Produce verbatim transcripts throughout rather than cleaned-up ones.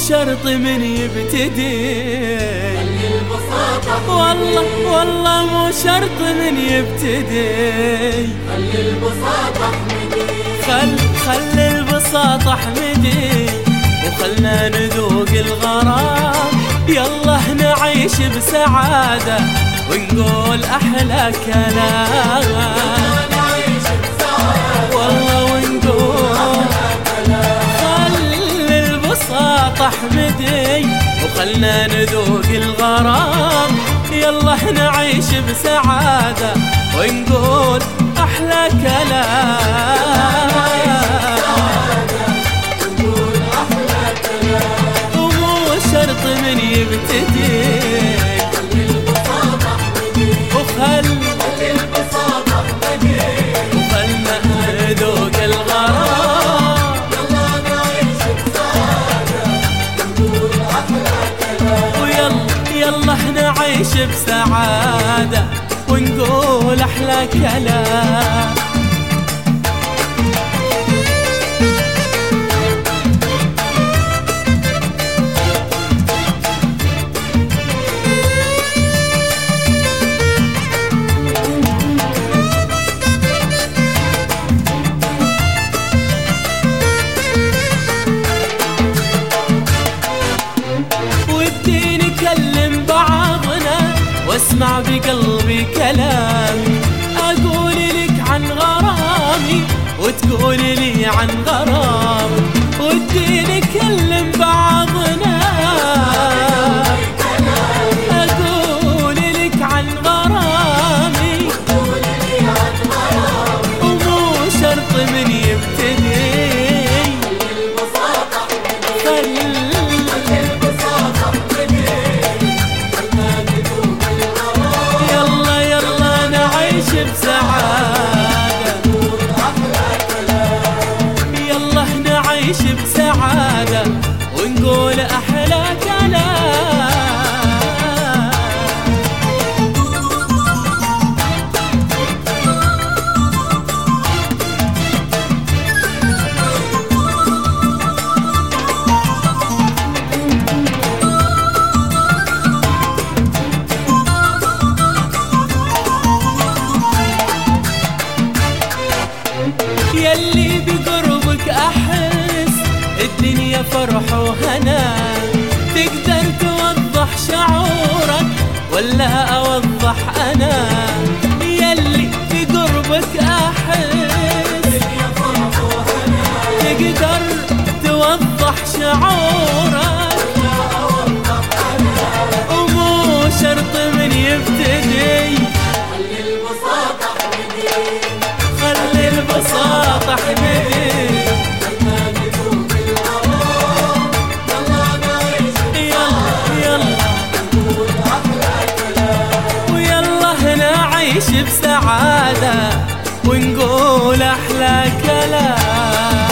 شرط من يبتدي. خلي البساطة والله والله مو شرط من يبتدي. خلي البساطة احمدي. خل خل البساطة احمدي وخلنا نذوق الغرام. يلا نعيش بسعادة ونقول أحلى كلام. نعيش بسعادة والله ونقول خل البساطة احمدي وخلنا نذوق الغرام. يلا نعيش بسعادة ونقول أحلى كلام. ومو شرط من يبتدي. خلي البساطة احمدي. وخل خلي البساطة احمدي. وخلنا نذوق الغرام. يلا نعيش بسعادة ونقول أحلى كلام. ويلا يلا نعيش بسعادة ونقول أحلى كلام. ودي نكلم بعضنا واسمع بقلبي كلامي. اقول لك عن غرامي وتقولي لي عن غرامي. ودي نكلم بعضنا اقول لك عن غرامي ومو شرط من يبتدي. بسعادة يلا نعيش بسعادة ونقول أحلى كلام. يلي بقربك أحس الدنيا فرح وهنا. تقدر توضح شعورك ولا أوضح أنا؟ يلي بقربك أحس الدنيا فرح وهنا. تقدر توضح شعورك ولا أوضح أنا. ومو شرط من يبتدي. خلي البساطة احمدي. خلي البساطة احمدي. خلنا نذوق الغرام. يلا نعيش يلا يلا ونقول أحلى كلام. ويلا نعيش بسعادة ونقول أحلى كلام.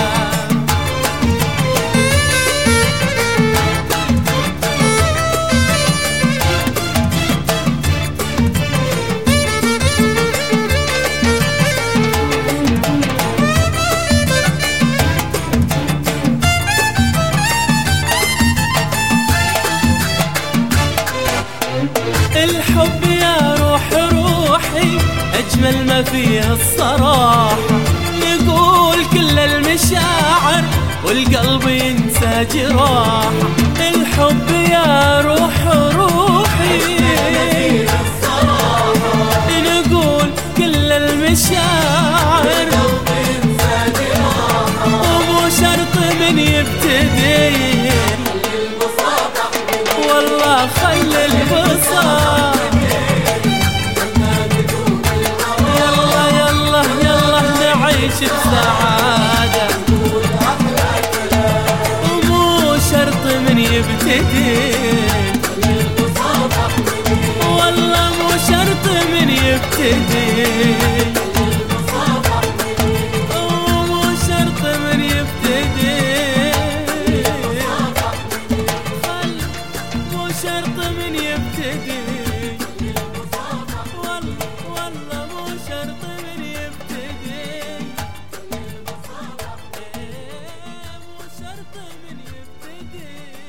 الحب يا روح روحي أجمل ما فيه الصراحة. نقول كل المشاعر والقلب ينسى جراحة. الحب يا روح روحي نقول كل المشاعر ومو شرط من يبتدي. والله خل البساطة يلا يلا يلا نعيش بسعادة ومو شرط من يبتدي. والله مو شرط من يبتدي. ومو شرط من يبتدي. مو شرط من يبتدي. والله والله مو شرط من يبتدي. مو شرط من يبتدي.